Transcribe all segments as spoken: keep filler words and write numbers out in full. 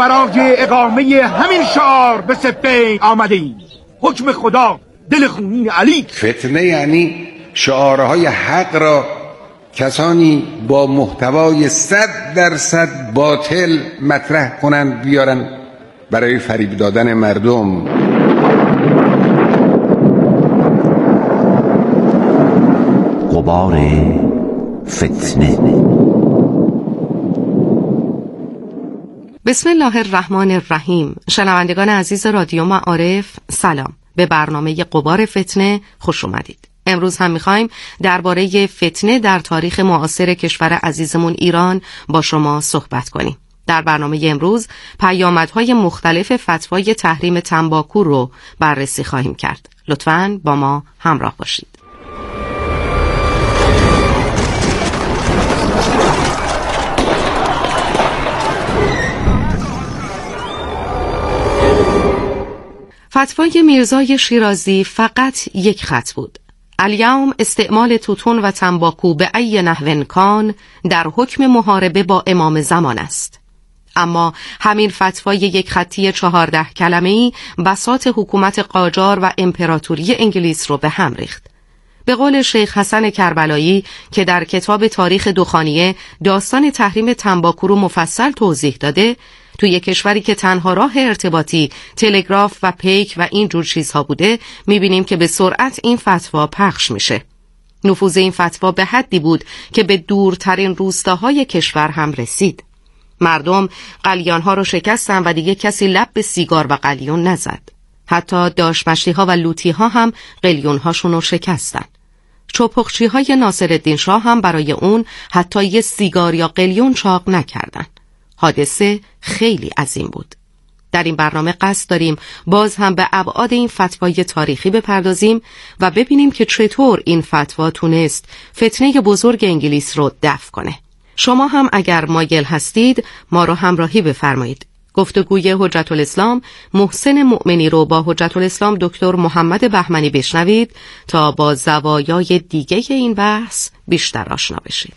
برای اقامه همین شعار به صفین آمده ایم. حکم خدا دل خونین علی. فتنه یعنی شعارهای حق را کسانی با محتوای صد درصد باطل مطرح کنند بیارن برای فریب دادن مردم. غبار فتنه. بسم الله الرحمن الرحیم. شنوندگان عزیز رادیو معارف، سلام. به برنامه غبار فتنه خوش اومدید. امروز هم میخوایم درباره فتنه در تاریخ معاصر کشور عزیزمون ایران با شما صحبت کنیم. در برنامه امروز پیامدهای مختلف فتوای تحریم تنباکو رو بررسی خواهیم کرد. لطفاً با ما همراه باشید. فتوای میرزای شیرازی فقط یک خط بود. الیوم استعمال توتون و تنباکو به ای نحو کان در حکم محاربه با امام زمان است. اما همین فتوای یک خطی چهارده کلمه‌ای بساط حکومت قاجار و امپراتوری انگلیس رو به هم ریخت. به قول شیخ حسن کربلایی که در کتاب تاریخ دخانیه داستان تحریم تنباکو رو مفصل توضیح داده، توی کشوری که تنها راه ارتباطی تلگراف و پیک و این جور چیزها بوده، میبینیم که به سرعت این فتوا پخش میشه. نفوذ این فتوا به حدی بود که به دورترین روستاهای کشور هم رسید. مردم قلیانها رو شکستن و دیگه کسی لب به سیگار و قلیون نزد. حتی داشمشتی‌ها و لوطی‌ها هم قلیون‌هاشون رو شکستن. چوپخچی‌های ناصرالدین شاه هم برای اون حتی یه سیگار یا قلیون چاق نکردن. حادثه خیلی عظیم بود. در این برنامه قصد داریم باز هم به ابعاد این فتوای تاریخی بپردازیم و ببینیم که چطور این فتوا تونست فتنه بزرگ انگلیس رو دفع کنه. شما هم اگر مایل هستید ما رو همراهی بفرمایید. گفتگوی حجت الاسلام محسن مؤمنی رو با حجت الاسلام دکتر محمد بهمنی بشنوید تا با زوایای دیگه این بحث بیشتر آشنا بشید.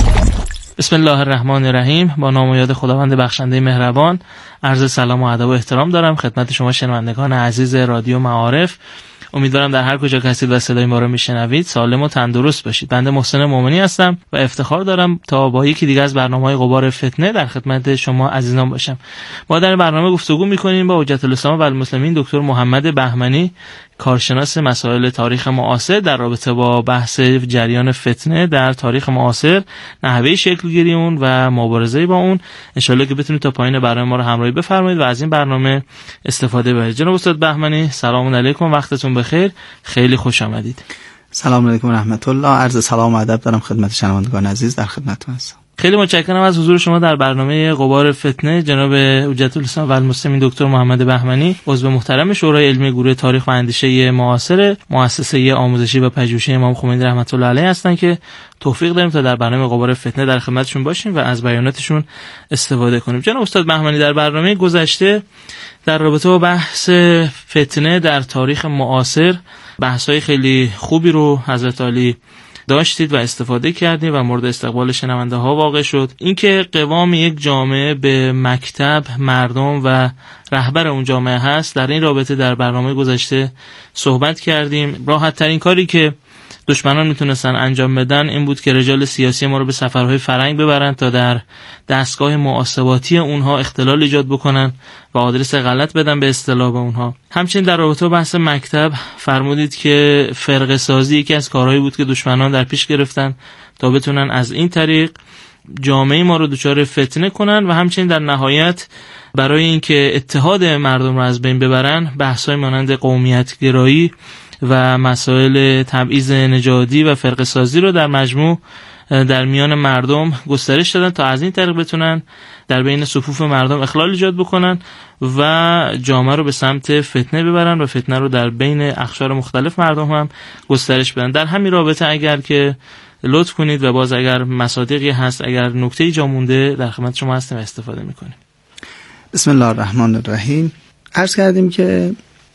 بسم الله الرحمن الرحیم. با نام و یاد خداوند بخشنده مهربان. عرض سلام و ادب و احترام دارم خدمت شما شنوندگان عزیز رادیو معارف. امیدوارم در هر کجا که هستید و صدای ما رو میشنوید سالم و تندرست باشید. بنده محسن مؤمنی هستم و افتخار دارم تا با یکی دیگه از برنامه‌های غبار فتنه در خدمت شما عزیزان باشم. ما در برنامه گفتگو می‌کنیم با حجت الاسلام و المسلمین دکتر محمد بهمنی، کارشناس مسائل تاریخ معاصر، در رابطه با بحث جریان فتنه در تاریخ معاصر، نحوه شکل‌گیری اون و مبارزه با اون. ان شاءالله که بتونید تا پایین برنامه ما رو همراهی بفرمایید و از این برنامه استفاده ببرید. جناب استاد بهمنی سلام علیکم، وقتتون بخیر، خیلی خوش آمدید. سلام علیکم و رحمت الله. عرض سلام و ادب دارم خدمت شنوندگان عزیز، در خدمتتون هستم. خیلی متشکرم از حضور شما در برنامه غبار فتنه. جناب حجت الاسلام و المسلمین دکتر محمد بهمنی، عضو محترم شورای علمی گروه تاریخ و اندیشه معاصر مؤسسه آموزشی و پژوهشی امام خمینی رحمت الله علیه هستند که توفیق داریم تا در برنامه غبار فتنه در خدمتشون باشیم و از بیاناتشون استفاده کنیم. جناب استاد بهمنی، در برنامه گذشته در رابطه با بحث فتنه در تاریخ معاصر بحث‌های خیلی خوبی رو حضرت علی داشتید و استفاده کردید و مورد استقبال شنونده ها واقع شد. اینکه قوام یک جامعه به مکتب، مردم و رهبر اون جامعه هست، در این رابطه در برنامه گذشته صحبت کردیم. راحت ترین کاری که دشمنان میتونستن انجام بدن این بود که رجال سیاسی ما رو به سفرهای فرنگ ببرن تا در دستگاه محاسباتی اونها اختلال ایجاد بکنن و آدرس غلط بدن به اصطلاح به اونها. همچنین در رابطه با بحث مکتب فرمودید که فرقه سازی یکی از کارهایی بود که دشمنان در پیش گرفتن تا بتونن از این طریق جامعه ما رو دچار فتنه کنن و همچنین در نهایت برای اینکه اتحاد مردم رو از بین ببرن بحث‌های مانند قومیت گرایی و مسائل تبعیض نژادی و فرقه سازی رو در مجموع در میان مردم گسترش دادن تا از این طریق بتونن در بین صفوف مردم اخلال ایجاد بکنن و جامعه رو به سمت فتنه ببرن و فتنه رو در بین اقشار مختلف مردم هم گسترش بدن. در همین رابطه اگر که لطف کنید و باز اگر مصادیقی هست، اگر نکته‌ای جا مونده، در خدمت شما هستیم و استفاده می‌کنیم. بسم الله الرحمن الرحیم. عرض کردیم که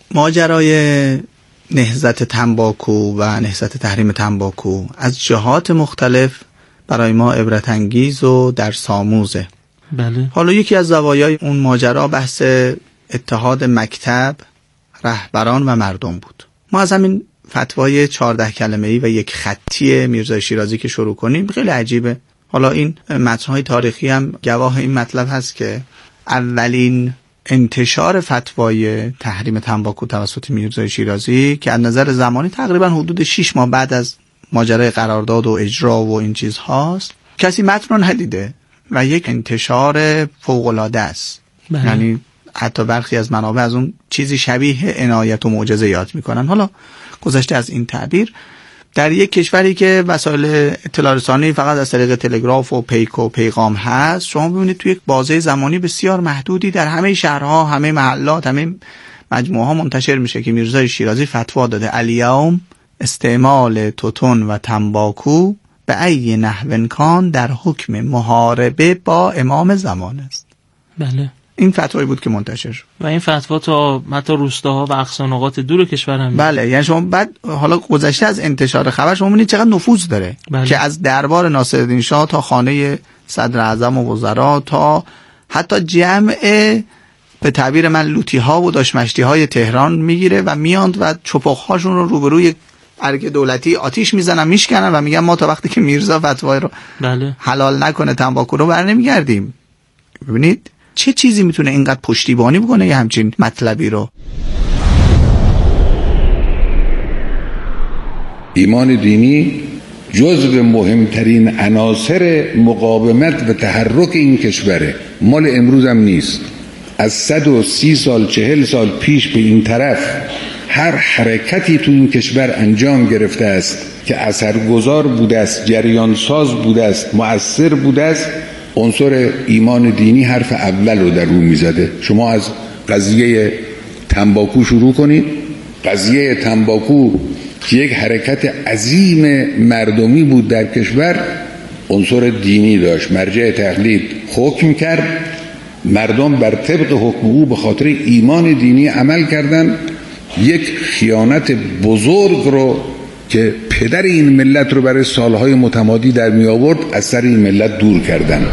ماجرای نهضت تنباکو و نهضت تحریم تنباکو از جهات مختلف برای ما عبرت انگیز و درس آموزه. بله. حالا یکی از زوایای اون ماجرا بحث اتحاد مکتب، رهبران و مردم بود. ما از همین فتوای چهارده کلمه‌ای و یک خطی میرزا شیرازی که شروع کنیم خیلی عجیبه. حالا این متن‌های تاریخی هم گواه این مطلب هست که اولین انتشار فتوای تحریم تنباکو توسط میرزا شیرازی که از نظر زمانی تقریبا حدود شش ماه بعد از ماجرای قرارداد و اجرا و این چیز هاست، کسی متن رو ندیده و یک انتشار فوق‌العاده است. بله. یعنی حتی برخی از منابع از اون چیزی شبیه عنایت و معجزه یاد میکنن. حالا گذشته از این تعبیر، در یک کشوری که وسایل اطلاع رسانی فقط از طریق تلگراف و پیک و پیغام هست، شما ببینید توی یک بازه زمانی بسیار محدودی در همه شهرها، همه محلات، همه مجموعه ها منتشر میشه که میرزا شیرازی فتوا داده الیوم استعمال توتون و تنباکو به ای نحو کان در حکم محاربه با امام زمان است. بله. این فتوایی بود که منتشر شد و این فتوا تا حتی روستاها و اقصانقاط دور کشور هم. بله. یعنی شما بعد حالا گذشته از انتشار خبر شما می‌بینید چقدر نفوذ داره. بله. که از دربار ناصرالدین شاه تا خانه صدر اعظم و وزرا تا حتی جمع به تعبیر من لوتی ها و داشمشتی های تهران میگیره و میاند و چپخ هاشون رو روبروی ارگ دولتی آتیش میزنن، میشکنن و میگن ما تا وقتی که میرزا فتوای رو بله. حلال نکنه تنباکو رو برنمیگردیم. ببینید چه چیزی میتونه اینقدر پشتیبانی بکنه یه همچین مطلبی رو. ایمان دینی جزو مهمترین عناصر مقاومت و تحرک این کشوره، مال امروز هم نیست. از صد و سی سال چهل سال پیش به این طرف هر حرکتی تو این کشور انجام گرفته است که اثرگذار بوده است، جریان ساز بوده است، مؤثر بوده است، عنصر ایمان دینی حرف اول رو در رو میزده. شما از قضیه تنباکو شروع کنید. قضیه تنباکو که یک حرکت عظیم مردمی بود در کشور، عنصر دینی داشت. مرجع تقلید حکم کرد، مردم بر طبق حکم او به خاطر ایمان دینی عمل کردن. یک خیانت بزرگ رو که پدر این ملت رو برای سالهای متمادی در می آورد از سر این ملت دور کردن.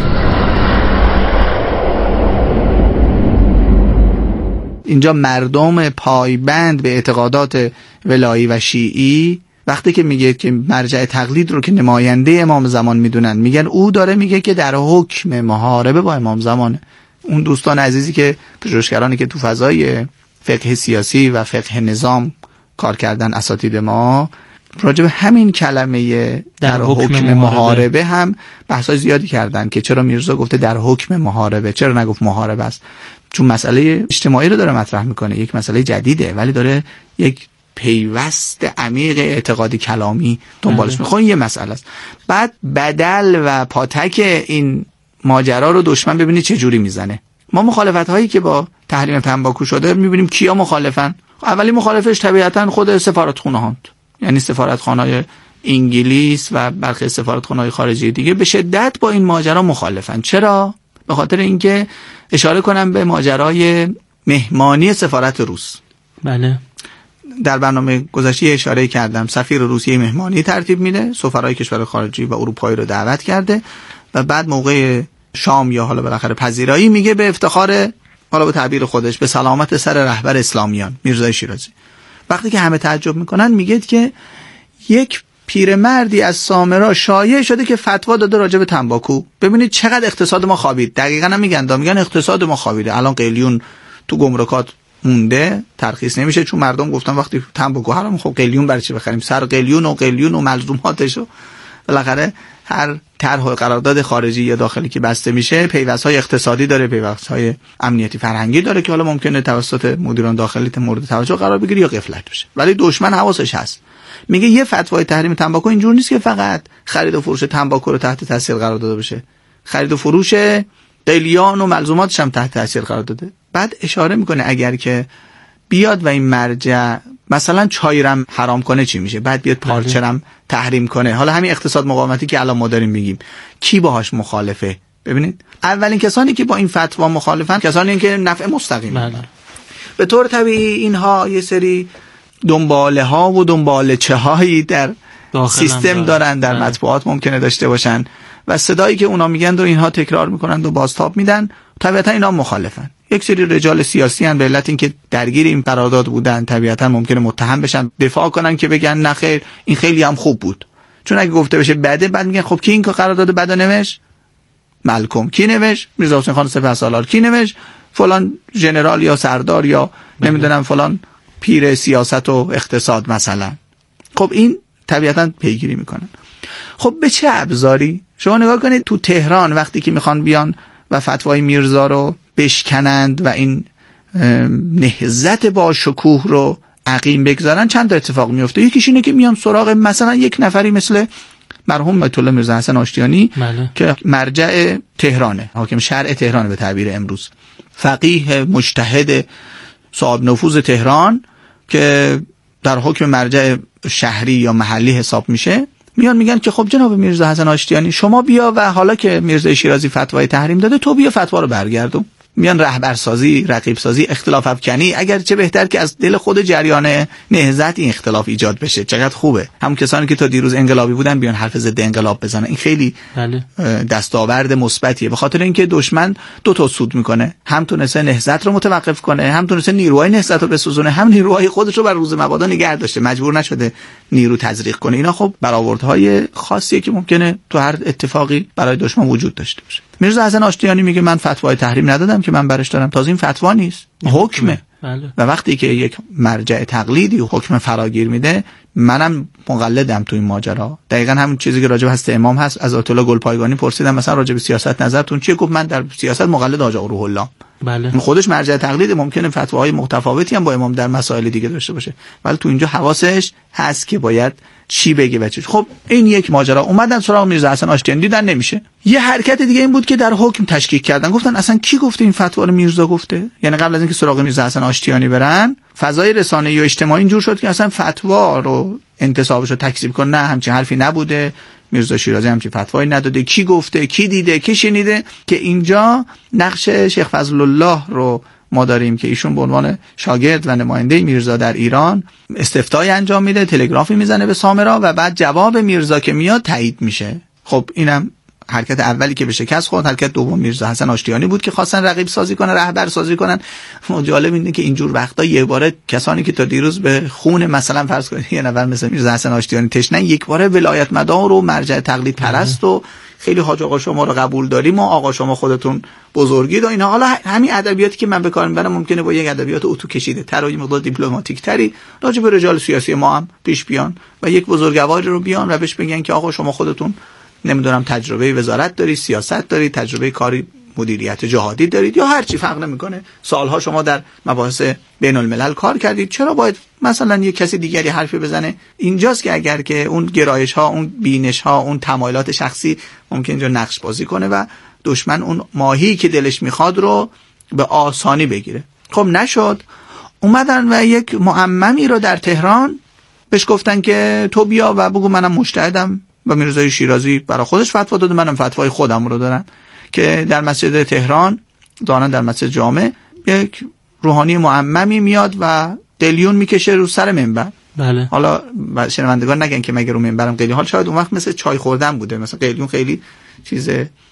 اینجا مردم پایبند به اعتقادات ولایی و شیعی وقتی که میگه که مرجع تقلید رو که نماینده امام زمان میدونن، میگن او داره میگه که در حکم محاربه با امام زمانه. اون دوستان عزیزی که پژوهشگرانی که تو فضای فقه سیاسی و فقه نظام کار کردن، اساتید ما، راجع به همین کلمه در, در حکم, حکم محاربه. محاربه هم بحثای زیادی کردن که چرا میرزا گفته در حکم محاربه، چرا نگفت محاربه است. چون مسئله اجتماعی رو داره مطرح میکنه، یک مسئله جدیده ولی داره یک پیوست عمیق اعتقادی کلامی دنبالش میخواد. یه مسئله است. بعد بدل و پاتک این ماجرا رو دشمن ببینید چه جوری میزنه. ما مخالفت هایی که با تحریم تنباکو شده میبینیم کیا مخالفن. اولی مخالفش طبیعتا خود سفارتخونه هاند، یعنی سفارتخانه‌های انگلیس و برخی سفارتخانه‌های خارجی دیگه به شدت با این ماجرا مخالفن. چرا؟ به خاطر اینکه اشاره کنم به ماجرای مهمانی سفارت روس. بله. در برنامه گذشته اشاره کردم سفیر روسیه مهمانی ترتیب میده، سفرای کشور خارجی و اروپایی رو دعوت کرده و بعد موقع شام یا حالا بالاخره پذیرایی میگه به افتخار، حالا به تعبیر خودش، به سلامت سر رهبر اسلامیان میرزا شیرازی. وقتی که همه تعجب میکنن میگه که یک پیرمردی از سامرا شایع شده که فتوا داده راجع به تنباکو. ببینید چقدر اقتصاد ما خوابید. دقیقاً هم میگن میگن اقتصاد ما خوابیده. الان قلیون تو گمرکات مونده، ترخیص نمیشه چون مردم گفتن وقتی تنباکو حرام، خب قلیون برای چی بخریم؟ سر قلیون و قلیون و ملزوماتشو بالاخره هر طرح و قرارداد خارجی یا داخلی که بسته میشه پیوست‌های اقتصادی داره، پیوست‌های امنیتی فرهنگی داره که حالا ممکنه توسط مدیران داخلی مورد توجه قرار بگیره یا غفلت بشه، ولی دشمن حواسش هست. میگه یه فتوای تحریم تنباکو اینجور نیست که فقط خرید و فروش تنباکو رو تحت تاثیر قرار داده بشه، خرید و فروش قلیان و ملزوماتش هم تحت تاثیر قرار داده. بعد اشاره میکنه اگر که بیاد و این مرجع مثلا چایرم حرام کنه چی میشه، بعد بیاد پارچرم تحریم کنه. حالا همین اقتصاد مقاومتی که الان ما داریم میگیم کی باهاش مخالفه؟ ببینید اولین کسانی که با این فتوا مخالفن کسانی که نفع مستقیم دارن. به طور طبیعی اینها یه سری دنباله ها و دنباله چه هایی در سیستم دارن، در مطبوعات ممکنه داشته باشن و صدایی که اونا میگن و اینها تکرار میکنند و بازتاب میدن، طبیعتا اینا مخالفن. یک سری رجال سیاسی ان به علت اینکه درگیر این قرارداد بودن طبیعتا ممکنه متهم بشن، دفاع کنن که بگن نه خیر این خیلی هم خوب بود. چون اگه گفته بشه بده، بعد میگن خب کی این قرارداد بد نوشت؟ ملکم. کی نوشت؟ میرزا حسین خان سپهسالار. کی نوشت؟ فلان ژنرال یا سردار یا نمیدونم فلان پیر سیاست و اقتصاد مثلا. خب این طبیعتا پیگیری میکنن. خب به چه ابزاری؟ شما نگاه کنید تو تهران وقتی که میخوان بیان و فتوای میرزا رو بشکنند و این نهضت با شکوه رو عقیم بگذارن، چند تا اتفاق میفته. یکیش اینه که میان سراغ مثلا یک نفری مثل مرحوم آیت الله میرزا حسن آشتیانی بله. که مرجع تهرانه، حاکم شرع تهران به تعبیر امروز، فقیه مجتهد صاحب نفوذ تهران که در حکم مرجع شهری یا محلی حساب میشه، میان میگن که خب جناب میرزا حسن آشتیانی شما بیا و حالا که میرزا شیرازی فتوای تحریم داده تو بیا فتوا رو برگردون. میان رهبرسازی، رقیبسازی، اختلاف افکنی، اگر چه بهتر که از دل خود جریان نهضت این اختلاف ایجاد بشه. چقدر خوبه هم کسانی که تا دیروز انقلابی بودن بیان حرف ضد انقلاب بزنن. این خیلی بله. دستاورد مثبتیه، به خاطر اینکه دشمن دو تا سود میکنه، هم تونسته نهضت رو متوقف کنه، هم تونسته نیروهای نهضت رو بسوزونه، هم نیروهای خودش رو بر روز مبادا نگه داشته، مجبور نشده نیرو تزریق کنه. اینا خب برآوردهای خاصیه که ممکنه تو هر اتفاقی برای دشمن وجود داشته باشه. میرزا حسن آشتیانی میگه من فتوای تحریم ندادم که من برش دارم، تازه این فتوا نیست، حکمه. بله. و وقتی که یک مرجع تقلیدی حکم فراگیر میده، منم مقلدم تو این ماجرا. دقیقاً همون چیزی که راجع به حضرت امام هست. از آیت الله گلپایگانی پرسیدم مثلا راجع به سیاست نظرتون چیه؟ گفت من در سیاست مقلد حاج آقا روح الله. بله. خودش مرجع تقلید، ممکنه فتواهای متفاوتی هم با امام در مسائل دیگه داشته باشه، ولی تو اینجا حواسش هست که باید چی بگه و چی. خب این یک ماجرا. اومدن سراغ میرزا حسن آشتیانی، دیدن نمیشه. یه حرکت دیگه این بود که در حکم تشکیک کردن، گفتن اصلا کی گفته این فتوا رو میرزا گفته؟ یعنی قبل از اینکه سراغ میرزا حسن آشتیانی برن، فضای رسانه‌ای و اجتماعی اینجور شد که اصلا فتوا رو انتسابش رو تکذیب کن، نه همچین حرفی نبوده، میرزا شیرازی همچین فتوایی نداده، کی گفته، کی دیده، کی شنیده. که اینجا نقش شیخ فضل الله رو ما داریم که ایشون به عنوان شاگرد و نماینده میرزا در ایران استفتای انجام میده، تلگرافی میزنه به سامرا و بعد جواب میرزا که میاد تایید میشه. خب اینم حرکت اولی که به شکست خورد. حرکت دوم میرزا حسن آشتیانی بود که خواستن رقیب سازی کنن، رهبر سازی کنن. جالب اینه که اینجور وقتا یه باره کسانی که تا دیروز به خون مثلا فرض کنید یه نفر مثل میرزا حسن آشتیانی تشنن، یک باره ولایت مدار و مرجع تقلید پرست و خیلی حاج آقا شما رو قبول داریم و آقا شما خودتون بزرگید و اینا. حالا همین ادبیاتی که من به کار میبرم ممکنه با یک ادبیات اتو کشیده تر و یه مقدار دیپلماتیک تری راجع به رجال سیاسی ما هم پیش بیان و یک بزرگواری رو بیان و بهش بگن که آقا شما خودتون نمیدونم تجربه وزارت دارید، سیاست دارید، تجربه کاری مدیریت جهادی دارید یا هر چی فرق نمیکنه، سالها شما در مباحث بین الملل کار کردید، چرا باید مثلا یک کسی دیگری حرفی بزنه؟ اینجاست که اگر که اون گرایش ها، اون بینش ها، اون تمایلات شخصی ممکن اینجا نقش بازی کنه و دشمن اون ماهی که دلش میخواد رو به آسانی بگیره. خب نشد. اومدن و یک معممی رو در تهران بهش گفتن که تو بیا و بگو منم مجتهدم و میرزا شیرازی برای خودش فتوا داده، منم فتوای خودم رو دارم. که در مسجد تهران دانن در مسجد جامع یک روحانی معممی میاد و قلیون میکشه رو سر منبر. بله. حالا شنوندگان نگن که مگه رو منبرم قلیون، حال شاید اون وقت مثل چای خوردن بوده، مثلا قلیون خیلی چیز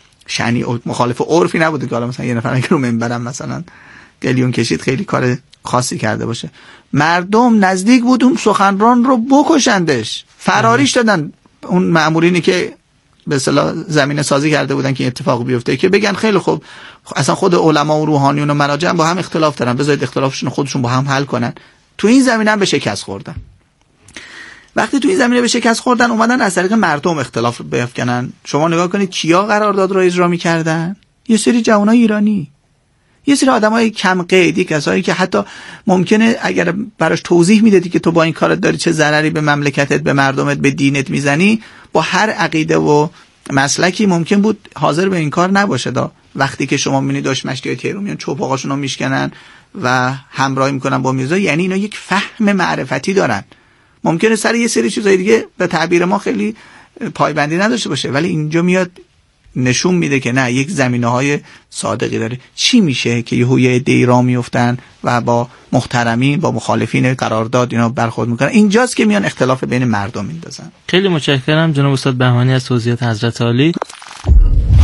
شنی و مخالف عرفی نبوده که حالا مثلا یه نفر اگه رو منبرم مثلا قلیون کشید خیلی کار خاصی کرده باشه. مردم نزدیک بود اون سخنران رو بکشندش، فراریش دادن اون مأمورینی که به اصطلاح زمینه سازی کرده بودن که اتفاق بیفته، که بگن خیلی خوب اصلا خود علما و روحانیون و مراجع با هم اختلاف دارن، بذارید اختلافشون خودشون با هم حل کنن. تو این زمینه هم به شکست خوردن. وقتی تو این زمینه به شکست خوردن اومدن از طریق مردم اختلاف بیفکنن. شما نگاه کنید کیا قرارداد رو اجرا می‌کردن؟ یه سری جوانای ایرانی، یه سری آدمای کم قیدی، کسایی که حتی ممکنه اگر براش توضیح میدادی که تو با این کارت داری چه ضرری به مملکتت، به مردمت، به دینت میزنی، با هر عقیده و مسلکی ممکن بود حاضر به این کار نباشه. دا وقتی که شما میبینید داش مشتی تهران میان چوپاقاشون رو میشکنن و همراهی میکنن با میرزا، یعنی اینا یک فهم معرفتی دارن. ممکنه سر یه سری چیزای دیگه به تعبیر ما خیلی پایبندی نداشته باشه، ولی اینجا میاد نشون میده که نه، یک زمینه‌های صادقی داره. چی میشه که یهو یه عده‌ای راه میافتن و با محترمین، با مخالفین قرارداد اینا برخورد میکنن؟ اینجاست که میان اختلاف بین مردم میندازن. خیلی متشکرم جناب استاد بهمنی از توضیحات حضرت عالی.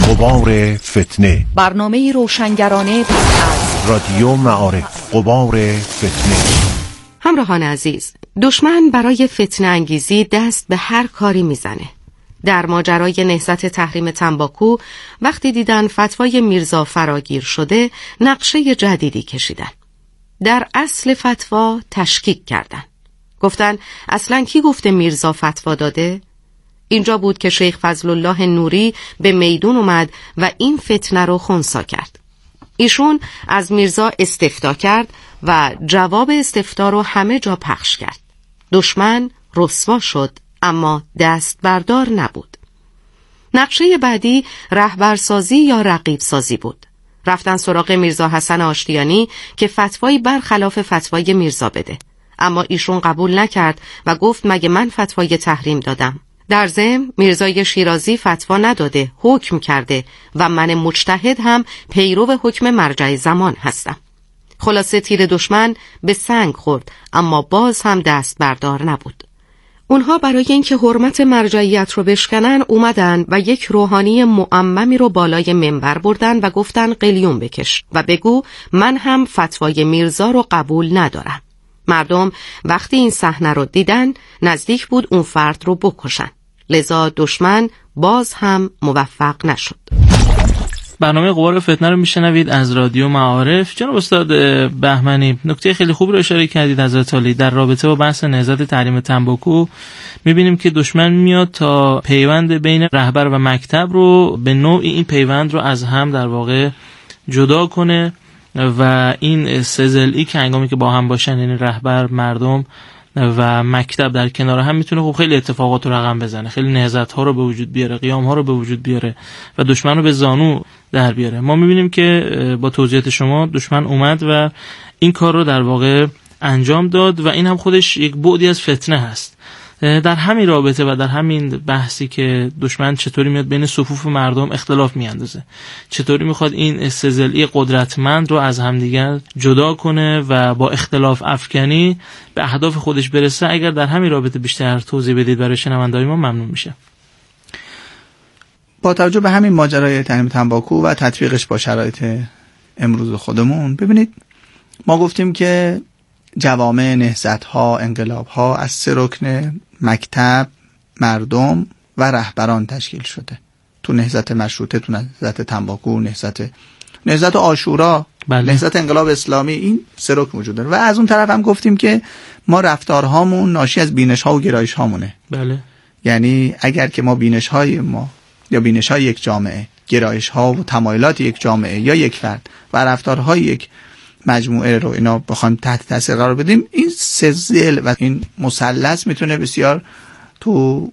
غبار فتنه، برنامه روشنگرانه پس از رادیو معارف. غبار فتنه. همراهان عزیز، دشمن برای فتنه انگیزی دست به هر کاری میزنه. در ماجرای نهضت تحریم تنباکو وقتی دیدن فتوای میرزا فراگیر شده، نقشه جدیدی کشیدن. در اصل فتوا تشکیک کردن. گفتن اصلاً کی گفته میرزا فتوا داده؟ اینجا بود که شیخ فضل الله نوری به میدون اومد و این فتنه رو خنثی کرد. ایشون از میرزا استفتا کرد و جواب استفتا رو همه جا پخش کرد. دشمن رسوا شد اما دست بردار نبود. نقشه بعدی رهبرسازی یا رقیبسازی بود. رفتن سراغ میرزا حسن آشتیانی که فتوایی برخلاف فتوای میرزا بده، اما ایشون قبول نکرد و گفت مگه من فتوای تحریم دادم؟ در ضمن میرزای شیرازی فتوا نداده، حکم کرده و من مجتهد هم پیرو حکم مرجع زمان هستم. خلاصه تیر دشمن به سنگ خورد اما باز هم دست بردار نبود. اونها برای اینکه حرمت مرجعیت رو بشکنن اومدن و یک روحانی معممی رو بالای منبر بردن و گفتن قلیون بکش و بگو من هم فتوای میرزا رو قبول ندارم. مردم وقتی این صحنه رو دیدن نزدیک بود اون فرد رو بکشن، لذا دشمن باز هم موفق نشد. برنامه غبار فتنه رو میشنوید از رادیو معارف. جناب استاد بهمنی، نکته خیلی خوب رو اشاره کردید حضرت عالی در رابطه با بحث نهضت تحریم تنباکو. میبینیم که دشمن میاد تا پیوند بین رهبر و مکتب رو به نوعی این پیوند رو از هم در واقع جدا کنه و این سه ضلعی که هنگامی که با هم باشن، یعنی رهبر، مردم و مکتب در کنار هم، میتونه خب خیلی اتفاقات رو رقم بزنه، خیلی نهضت ها رو به وجود بیاره، قیام ها رو به وجود بیاره و دشمن رو به زانو در بیاره. ما میبینیم که با توضیحات شما دشمن اومد و این کار رو در واقع انجام داد و این هم خودش یک بعدی از فتنه هست. در همین رابطه و در همین بحثی که دشمن چطوری میاد بین صفوف مردم اختلاف میاندازه، چطوری میخواد این سه ضلعی قدرتمند رو از همدیگر جدا کنه و با اختلاف افکنی به اهداف خودش برسه، اگر در همین رابطه بیشتر توضیح بدید برای شنونده‌های ما ممنون میشه. با توجه به همین ماجرای تحریم تنباکو و تطبیقش با شرایط امروز خودمون، ببینید ما گفتیم که جوامع، نهضت‌ها، انقلاب‌ها از سه رکن مکتب، مردم و رهبران تشکیل شده. تو نهضت مشروطه، تو نهضت تنباکو، نهضت نهضت عاشورا، بله. نهضت انقلاب اسلامی، این سه رکن وجود داره. و از اون طرف هم گفتیم که ما رفتارهامون ناشی از بینش‌ها و گرایش‌هامونه. بله. یعنی اگر که ما بینش‌های ما یا بینش‌های یک جامعه، گرایش‌ها و تمایلات یک جامعه یا یک فرد و رفتارهای یک مجموعه رو اینا بخوایم تحت تاثیر قرار بدیم، این سه ضلع و این مثلث میتونه بسیار تو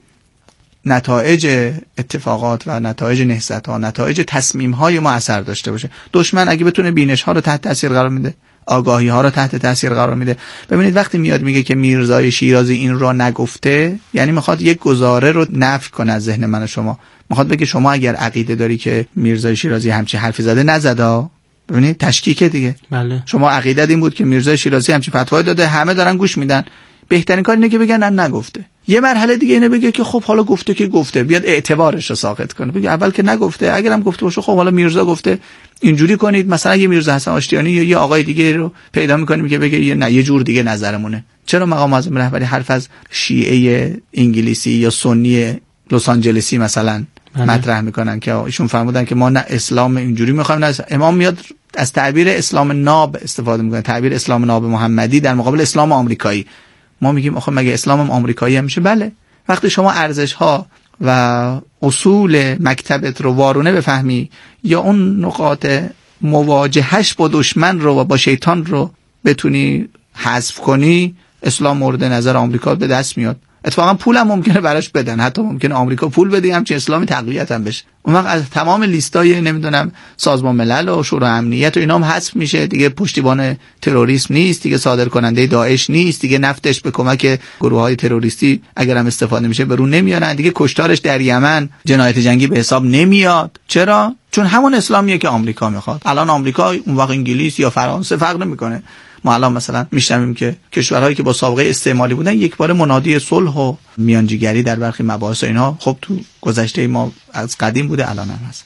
نتایج اتفاقات و نتایج نهضت‌ها، نتایج تصمیم‌های ما اثر داشته باشه. دشمن اگه بتونه بینش‌ها رو تحت تاثیر قرار میده، آگاهی‌ها رو تحت تاثیر قرار میده. ببینید وقتی میاد میگه که میرزای شیرازی این رو نگفته، یعنی میخواد یک گزاره رو نفی کنه از ذهن من و شما. میخواد بگه شما اگر عقیده داری که میرزای شیرازی همچین حرفی زده، نزده. ببینید تشکیک دیگه. بله. شما عقیدت این بود که میرزا شیرازی همچین فتوایی داده، همه دارن گوش میدن، بهترین کار اینه که بگن نه نگفته. یه مرحله دیگه اینه بگه که خب حالا گفته که گفته، بیاد اعتبارش رو ساقط کنه، بگه اول که نگفته، اگرم گفته باشه خب حالا میرزا گفته اینجوری کنید. مثلا یه میرزا حسن آشتیانی یا یه آقای دیگه رو پیدا میکنیم که بگه یه نه یه جور دیگه نظرمونه. چرا مقام معظم رهبری حرف از شیعه انگلیسی یا سنی لس آنجلسی مثلا مطرح میکنن که ایشون فرمودن که ما نه اسلام اینجوری میخوایم، نه امام میاد از تعبیر اسلام ناب استفاده میکنه، تعبیر اسلام ناب محمدی در مقابل اسلام آمریکایی. ما میگیم آخه مگه اسلام آمریکایی هم میشه؟ بله. وقتی شما ارزش ها و اصول مکتبت رو وارونه بفهمی یا اون نقاط مواجهش با دشمن رو و با شیطان رو بتونی حذف کنی، اسلام مورد نظر آمریکا به دست میاد. اتفاقا پول هم ممکنه براش بدن، حتی ممکنه آمریکا پول بده همچین اسلامی تقویت هم بشه. اون وقت از تمام لیستای نمیدونم سازمان ملل و شورای امنیت و اینا هم حذف میشه، دیگه پشتیبان تروریسم نیست، دیگه صادر کننده داعش نیست، دیگه نفتش به کمک گروه‌های تروریستی اگر هم استفاده میشه به رو نمیارن، دیگه کشتارش در یمن جنایت جنگی به حساب نمیاد. چرا؟ چون همون اسلامیه که آمریکا میخواد. الان آمریکا اون وقت انگلیس یا فرانسه فرق نمیکنه، ما الان مثلا میشنویم که کشورهایی که با سابقه استعماری بودن یک بار منادی صلح و میانجیگری در برخی مباحث اینها خب تو گذشته ما از قدیم بوده، الان هم هست.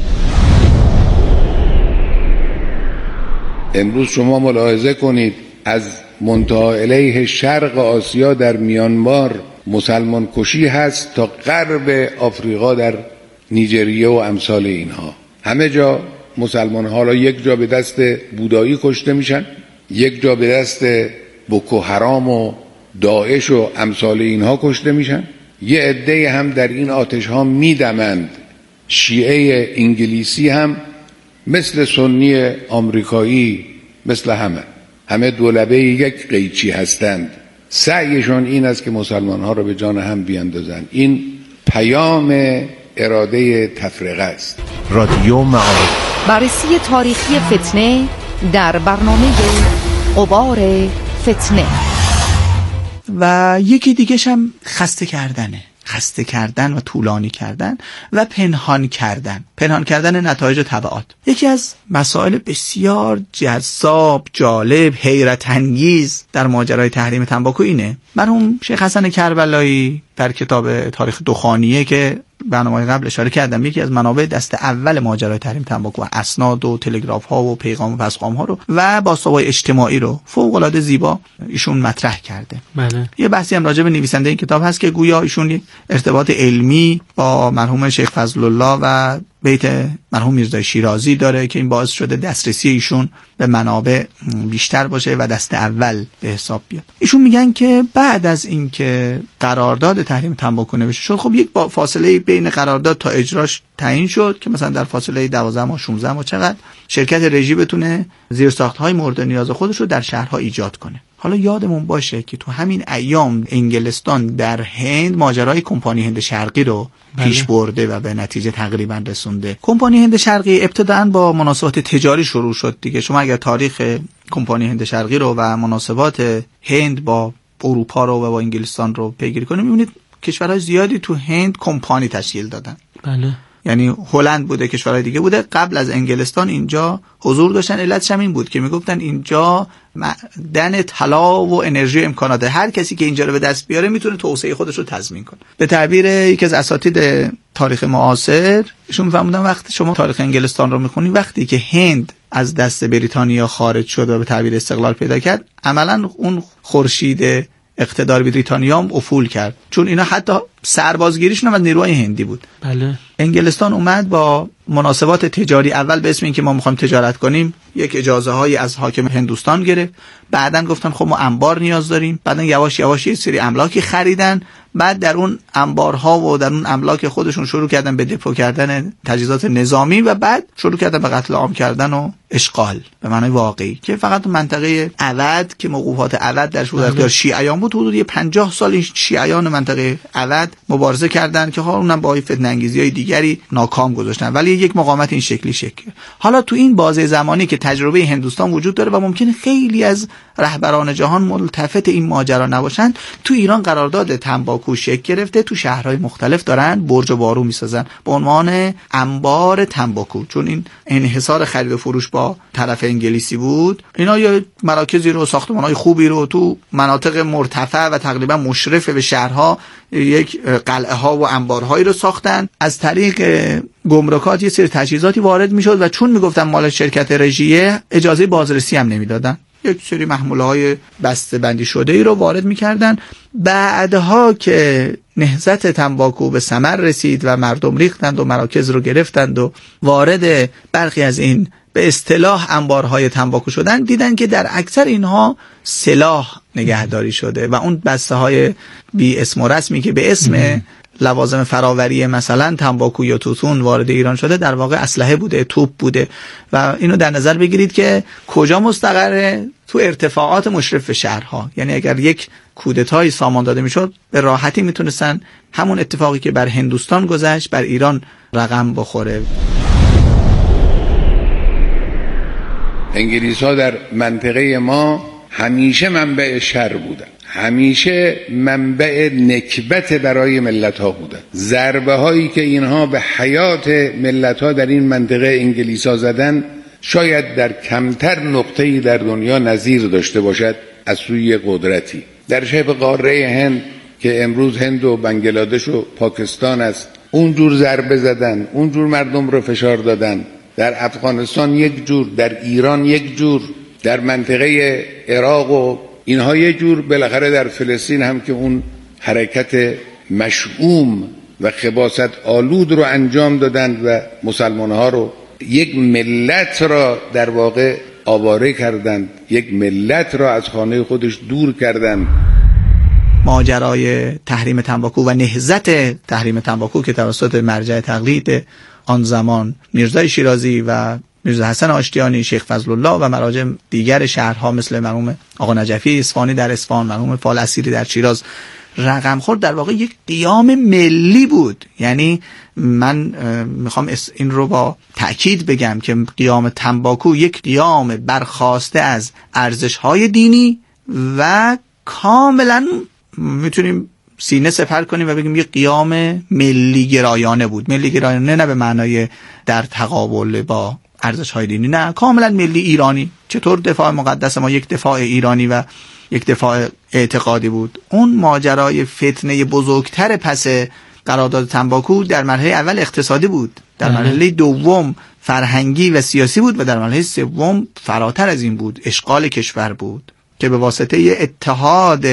امروز شما ملاحظه کنید از منتهی الیه شرق آسیا در میانمار مسلمان کشی هست تا غرب آفریقا در نیجریه و امثال اینها. همه جا مسلمان حالا یک جا به دست بودایی کشته میشن، یک جا به دست بوکو حرام و داعش و امثال اینها کشته میشن، یه عده هم در این آتش ها میدمند. شیعه انگلیسی هم مثل سنی آمریکایی مثل همه همه دولبه یک قیچی هستند. سعیشون این است که مسلمان ها رو به جان هم بیاندازند. این پیام اراده تفرقه است. رادیو معارف بررسی تاریخی فتنه در برنامه غبار فتنه. و یکی دیگه‌ش هم خسته کردنه، خسته کردن و طولانی کردن و پنهان کردن پنهان کردن نتایج تبعات. یکی از مسائل بسیار جذاب، جالب، حیرت انگیز در ماجرای تحریم تنباکو اینه. مرحوم شیخ حسن کربلایی در کتاب تاریخ دخانیه که برنامه قبل اشاره کردم، یکی از منابع دست اول ماجرای تحریم تنباکو، اسناد و تلگراف ها و پیغام و پسخام ها رو و بازتاب‌های اجتماعی رو فوق العاده زیبا ایشون مطرح کرده. بله. یه بحثی هم راجع به نویسنده این کتاب هست که گویا ایشون ارتباط علمی با مرحوم شیخ فضل الله و بیت مرحوم میرزای شیرازی داره که این باعث شده دسترسی ایشون به منابع بیشتر باشه و دست اول به حساب بیاد. ایشون میگن که بعد از اینکه قرارداد تحریم تنباکو نوشته شد، خب یک فاصله بین قرارداد تا اجراش تعیین شد که مثلا در فاصله دوازده ماه شانزده ماه چقدر شرکت رژی بتونه زیرساخت‌های مورد نیاز خودش رو در شهرها ایجاد کنه. حالا یادمون باشه که تو همین ایام انگلستان در هند ماجرای کمپانی هند شرقی رو بله. پیش برده و به نتیجه تقریبا رسونده. کمپانی هند شرقی ابتداً با مناسبات تجاری شروع شد دیگه. شما اگر تاریخ کمپانی هند شرقی رو و مناسبات هند با اروپا رو و با انگلستان رو پیگیری کنید، می‌بینید کشورهای زیادی تو هند کمپانی تشکیل دادن. بله. یعنی هلند بوده، کشورهای دیگه بوده، قبل از انگلستان اینجا حضور داشتن. علتش هم این بود که میگفتن اینجا معدن طلا و انرژی و امکانات، هر کسی که اینجا رو به دست بیاره میتونه توسعه خودش رو تضمین کنه. به تعبیر یکی از اساتید تاریخ معاصر ایشون میفهموندن وقتی شما تاریخ انگلستان رو میخونید، وقتی که هند از دست بریتانیا خارج شد و به تعبیر استقلال پیدا کرد، عملاً اون خورشید اقتدار بریتانیا هم افول کرد، چون اینا حتی سربازگیریشون هم از نیروهای هندی بود. بله. انگلستان اومد با مناسبات تجاری، اول به اسم این که ما میخوایم تجارت کنیم یک اجازه هایی از حاکم هندوستان گرفت، بعدن گفتن خب ما انبار نیاز داریم، بعدن یواش یواش یه سری املاکی خریدن، بعد در اون انبارها و در اون املاک خودشون شروع کردن به دپو کردن تجهیزات نظامی و بعد شروع کردن به قتل عام کردن و اشغال به معنای واقعی، که فقط منطقه اود که موقوفات اود در شورای اختیار شیعیان بود، حدود پنجاه سال این شیعیان منطقه اود مبارزه کردند که ها اونم با فتنه انگیزی‌های دیگری ناکام گذاشتن، ولی یک مقاومت این شکلی شکل. حالا تو این بازه زمانی که تجربه هندوستان وجود داره و ممکنه خیلی از رهبران جهان ملتفت این ماجرا نباشن، تو ایران قرارداد تنباکو شکل گرفته، تو شهرهای مختلف دارن برج و بارو میسازن به عنوان انبار تنباکو، چون این انحصار خرید و فروش با طرف انگلیسی بود. اینا یه مراکزی رو، ساختمان‌های خوبی رو تو مناطق مرتفع و تقریبا مشرف به شهرها یک قلعه ها و انبارهایی رو ساختن. از طریق گمرکات یه سری تجهیزاتی وارد میشد و چون میگفتن مال شرکت رژیه اجازه بازرسی هم نمیدادن، یک سری محموله های بسته بندی شده ای رو وارد میکردن. بعدها که نهضت تنباکو به ثمر رسید و مردم ریختند و مراکز رو گرفتند و وارد برخی از این به اصطلاح انبارهای تنباکو شدن، دیدن که در اکثر اینها سلاح نگهداری شده و اون بسته های بی اسم و رسمی که به اسم لوازم فراوری مثلا تنباکو یا توتون وارد ایران شده در واقع اسلحه بوده، توپ بوده. و اینو در نظر بگیرید که کجا مستقره؟ تو ارتفاعات مشرف به شهرها. یعنی اگر یک کودتایی سامان داده میشد به راحتی میتونستن همون اتفاقی که بر هندوستان گذشت بر ایران رقم بخوره. انگلیس ها در منطقه ما همیشه منبع شر بودن، همیشه منبع نکبت برای ملت ها بودن. ضربه هایی که اینها به حیات ملت ها در این منطقه انگلیس ها زدن شاید در کمتر نقطه‌ای در دنیا نظیر داشته باشد از سوی قدرتی. در شبه قاره هند که امروز هند و بنگلادش و پاکستان است، اونجور ضربه زدن، اونجور مردم رو فشار دادن. در افغانستان یک جور، در ایران یک جور، در منطقه عراق و اینها یک جور، بالاخره در فلسطین هم که اون حرکت مشؤوم و خباثت آلود رو انجام دادند و مسلمان‌ها رو، یک ملت را در واقع آواره کردند، یک ملت را از خانه خودش دور کردند. ماجرای تحریم تنباکو و نهضت تحریم تنباکو که توسط مرجع تقلید آن زمان میرزای شیرازی و میرزا حسن آشتیانی، شیخ فضل الله و مراجع دیگر شهرها مثل مرحوم آقا نجفی اصفهانی در اصفهان، مرحوم فال اسیری در شیراز رقم خورد، در واقع یک قیام ملی بود. یعنی من میخوام این رو با تأکید بگم که قیام تنباکو یک قیام برخاسته از ارزش‌های دینی و کاملا میتونیم سینه سپر کنیم و بگیم یک قیام ملی گرایانه بود. ملی گرایانه نه به معنای در تقابل با ارزش‌های دینی، نه، کاملا ملی ایرانی. چطور دفاع مقدس ما یک دفاع ایرانی و یک دفاع اعتقادی بود. اون ماجرای فتنه بزرگتر پس قرارداد تنباکو در مرحله اول اقتصادی بود، در مرحله دوم فرهنگی و سیاسی بود و در مرحله سوم فراتر از این بود، اشغال کشور بود که به واسطه اتحاد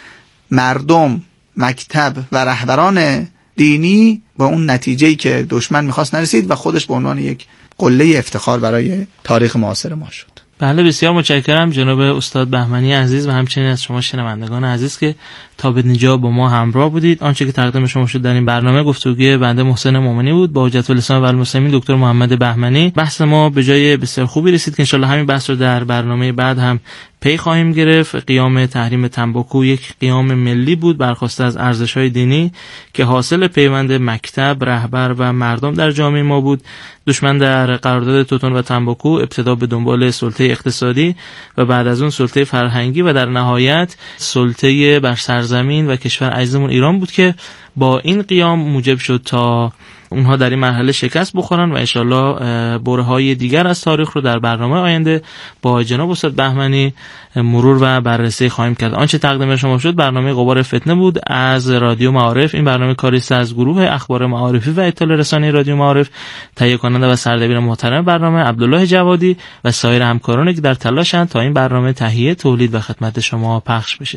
مردم، مکتب و رهبران دینی با اون نتیجه‌ای که دشمن می‌خواست نرسید و خودش به عنوان یک قله افتخار برای تاریخ معاصر ما شد. بله، بسیار متشکرم جناب استاد بهمنی عزیز و همچنین از شما شنوندگان عزیز که تا به اینجا با ما همراه بودید. آنچه که تقدیم شما شد در این برنامه گفتگوی بنده محسن مومنی بود با حجت الاسلام و المسلمین دکتر محمد بهمنی. بحث ما به جای بسیار خوبی رسید که ان شاءالله همین بحث رو در برنامه بعد هم پی خواهیم گرفت. قیام تحریم تنباکو یک قیام ملی بود برخواسته از ارزش‌های دینی که حاصل پیوند مکتب، رهبر و مردم در جامعه ما بود. دشمن در قرارداد توتون و تنباکو ابتدا به دنبال سلطه اقتصادی و بعد از اون سلطه فرهنگی و در نهایت سلطه بر سرزمین و کشور عزیزمون ایران بود که با این قیام موجب شد تا اونها در این مرحله شکست بخورن و انشالله برهه‌های دیگر از تاریخ رو در برنامه آینده با جناب استاد بهمنی مرور و بررسی خواهیم کرد. آنچه تقدیم شما شد برنامه غبار فتنه بود از رادیو معارف. این برنامه کاری است از گروه اخبار معارفی و اطلاع رسانی رادیو معارف. تهیه کننده و سردبیر محترم برنامه عبدالله جوادی و سایر همکارانی که در تلاشند تا این برنامه تهیه، تولید و خدمت شما پخش بشه.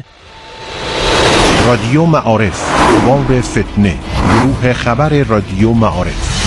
رادیو معارف، غبار فتنه، گروه خبر رادیو معارف.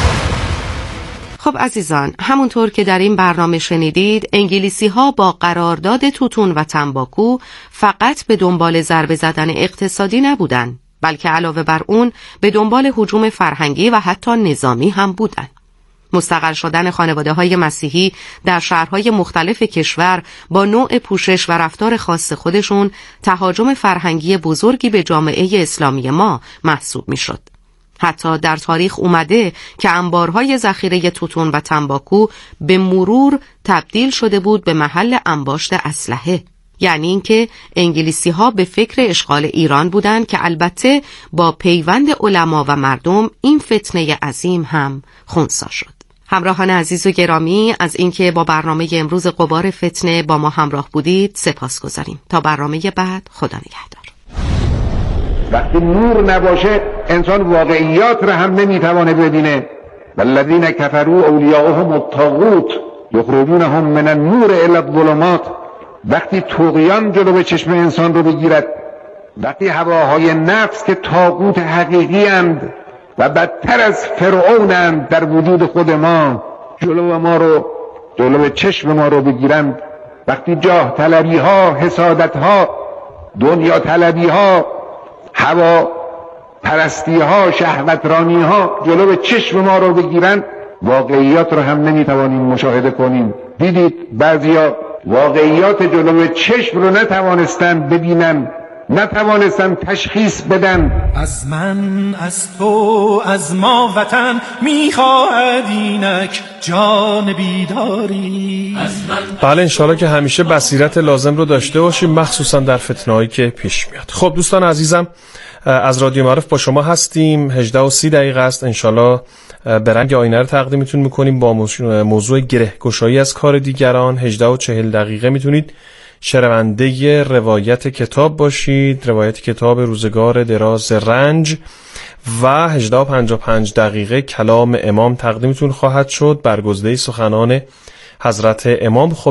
خب عزیزان، همونطور که در این برنامه شنیدید، انگلیسی ها با قرارداد توتون و تنباکو فقط به دنبال ضربه زدن اقتصادی نبودن، بلکه علاوه بر اون به دنبال هجوم فرهنگی و حتی نظامی هم بودن. مستقر شدن خانواده‌های مسیحی در شهرهای مختلف کشور با نوع پوشش و رفتار خاص خودشون تهاجم فرهنگی بزرگی به جامعه اسلامی ما محسوب می‌شد. حتی در تاریخ اومده که انبارهای ذخیره توتون و تنباکو به مرور تبدیل شده بود به محل انباشت اسلحه. یعنی اینکه انگلیسی‌ها به فکر اشغال ایران بودند که البته با پیوند علما و مردم این فتنه عظیم هم خنثی شد. همراهان عزیز و گرامی، از اینکه با برنامه امروز غبار فتنه با ما همراه بودید سپاسگزاریم. تا برنامه بعد، خدا نگهدار. وقتی نور نباشه انسان واقعیات را هم نمیتوانه ببینه. والذین کفروا اولیاءهم الطاغوت یخرجونهم من النور الی الظلمات. وقتی طغیان جلو چشم انسان رو بگیرد، وقتی هواهای نفس که طاغوت حقیقی اند و بدتر از فرعونند در وجود خود ما جلو ما رو جلو چشم ما رو بگیرند، وقتی جاه طلبی ها، حسادت ها، دنیا طلبی ها، هوا پرستی ها، شهوترانی ها جلو چشم ما رو بگیرند، واقعیات رو هم نمیتوانیم مشاهده کنیم. دیدید بعضیا واقعیات جلو چشم رو نتوانستن ببینن، نتوانستن تشخیص بدن. از من، از تو، از ما وطن میخواهد اینک جان بیداری. بله، انشالله که همیشه بصیرت لازم رو داشته باشیم، مخصوصا در فتنه‌هایی که پیش میاد. خب دوستان عزیزم، از رادیو معارف با شما هستیم. هجده و سی دقیقه است. انشالله به رنگ آینه رو تقدیمتون میکنیم با موضوع گره گشایی از کار دیگران. هجده و چهل دقیقه میتونید شنونده روایت کتاب باشید، روایت کتاب روزگار دراز رنج. و هجده و پنجاه و پنج دقیقه کلام امام تقدیمتون خواهد شد، برگزیده سخنان حضرت امام خمینی